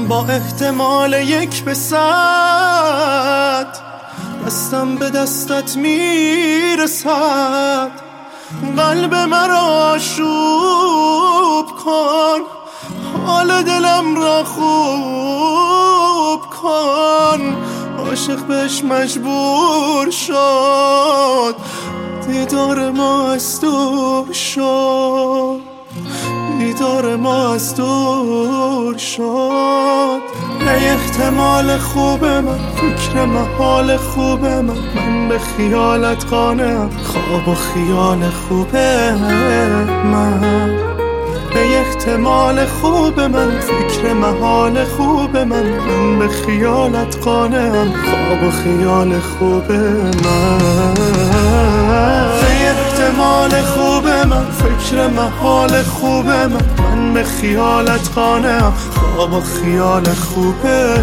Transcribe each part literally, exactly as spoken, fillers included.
با احتمال یک به صد دستم به دستت میرسد. قلب مرا آشوب کن، حال دلم را خوب کن. عاشق بهش مجبور شد، دیدار ما از دور شد، دیدار ما از دور شد. ای احتمال خوب من، فکر محال خوب من، من به خیالت قانعم، خواب و خیال خوب من. ای احتمال خوب من، فکر محال خوب من، من به خیالت قانعم، خواب و خیال خوب من. ای احتمال خوب من، فکر محال خوب من، من به خیالت قانعم، خواب و خیال خوب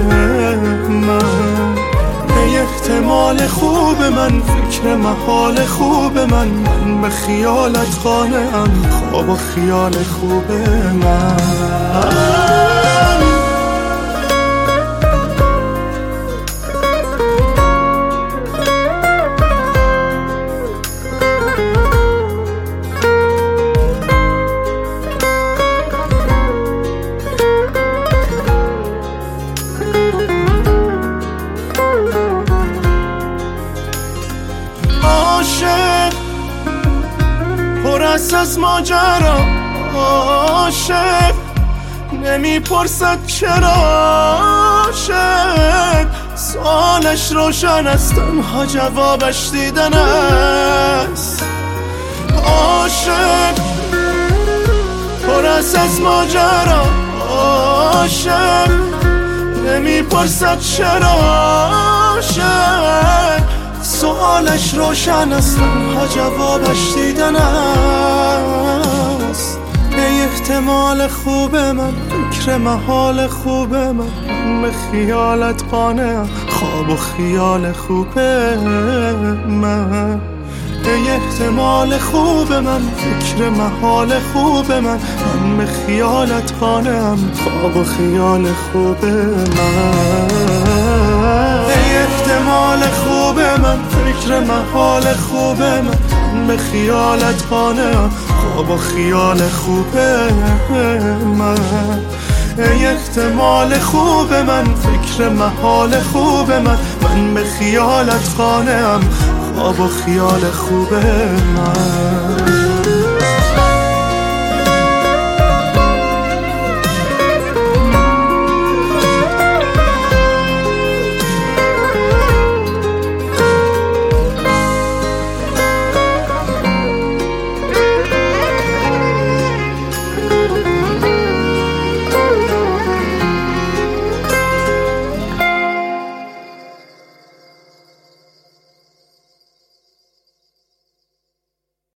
من. ای احتمال خوب من، فکر محال خوب من، من به خیالت قانعم، خواب و خیال خوب من. پر است از ماجرا، عاشق نمیپرسد چرا، عاشق سوالش روشن است، تنها جوابش دیدن است. عاشق پر است از ماجرا، عاشق نمیپرسد چرا، عاشق سوالش روشن است، تنها جوابش دیدن است. ای احتمال خوب من، فکر محال خوب من، من به خیالت قانعم، خواب و خیال خوب من. ای احتمال خوب من، فکر محال خوب من، من به خیالت قانعم، خواب و خیال خوب من. ای احتمال خوب من، فکر محال خوب من، من به خیالت قانعم، خواب و خیال خوب من. ای احتمال خوب من، فکر محال خوب من، من به خیالت قانعم، خواب و خیال خوب من.